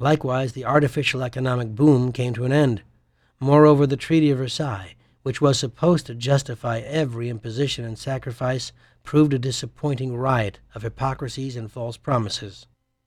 Likewise, the artificial economic boom came to an end. Moreover, the Treaty of Versailles, which was supposed to justify every imposition and sacrifice, proved a disappointing riot of hypocrisies and false promises.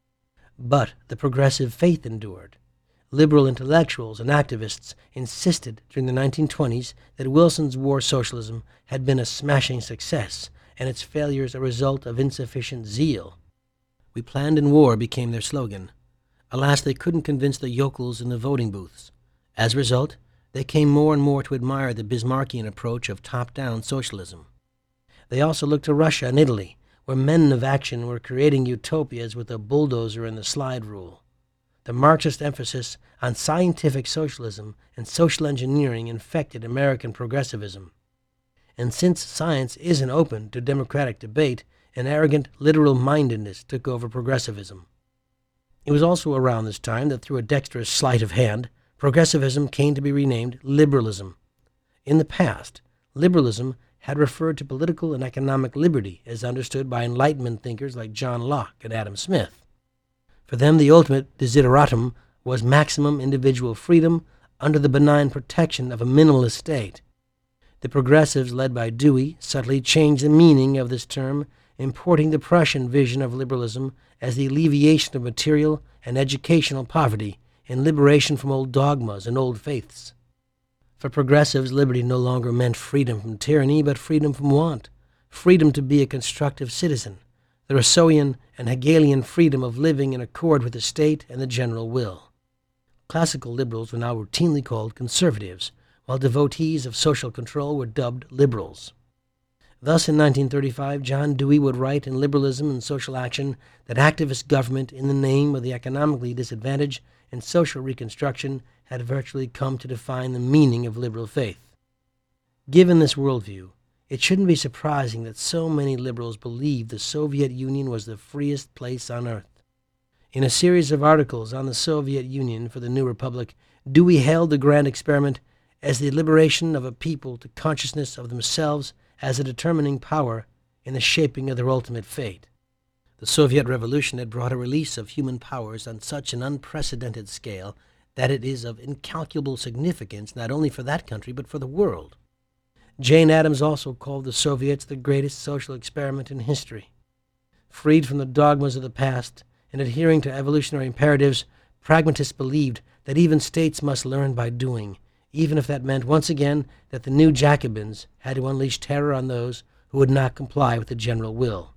But the progressive faith endured. Liberal intellectuals and activists insisted during the 1920s that Wilson's war socialism had been a smashing success, and its failures a result of insufficient zeal. "We planned in war" became their slogan. Alas, they couldn't convince the yokels in the voting booths. As a result, they came more and more to admire the Bismarckian approach of top-down socialism. They also looked to Russia and Italy, where men of action were creating utopias with the bulldozer and the slide rule. The Marxist emphasis on scientific socialism and social engineering infected American progressivism. And since science isn't open to democratic debate, an arrogant literal-mindedness took over progressivism. It was also around this time that, through a dexterous sleight of hand, progressivism came to be renamed liberalism. In the past, liberalism had referred to political and economic liberty as understood by Enlightenment thinkers like John Locke and Adam Smith. For them, the ultimate desideratum was maximum individual freedom under the benign protection of a minimalist state. The progressives, led by Dewey, subtly changed the meaning of this term, importing the Prussian vision of liberalism as the alleviation of material and educational poverty and liberation from old dogmas and old faiths. For progressives, liberty no longer meant freedom from tyranny, but freedom from want, freedom to be a constructive citizen, the Rousseauian and Hegelian freedom of living in accord with the state and the general will. Classical liberals were now routinely called conservatives, while devotees of social control were dubbed liberals. Thus, in 1935, John Dewey would write in Liberalism and Social Action that activist government in the name of the economically disadvantaged and social reconstruction had virtually come to define the meaning of liberal faith. Given this worldview, it shouldn't be surprising that so many liberals believed the Soviet Union was the freest place on earth. In a series of articles on the Soviet Union for the New Republic, Dewey hailed the grand experiment as the liberation of a people to consciousness of themselves as a determining power in the shaping of their ultimate fate. The Soviet Revolution had brought a release of human powers on such an unprecedented scale that it is of incalculable significance not only for that country but for the world. Jane Addams also called the Soviets the greatest social experiment in history. Freed from the dogmas of the past and adhering to evolutionary imperatives, pragmatists believed that even states must learn by doing, even if that meant once again that the new Jacobins had to unleash terror on those who would not comply with the general will.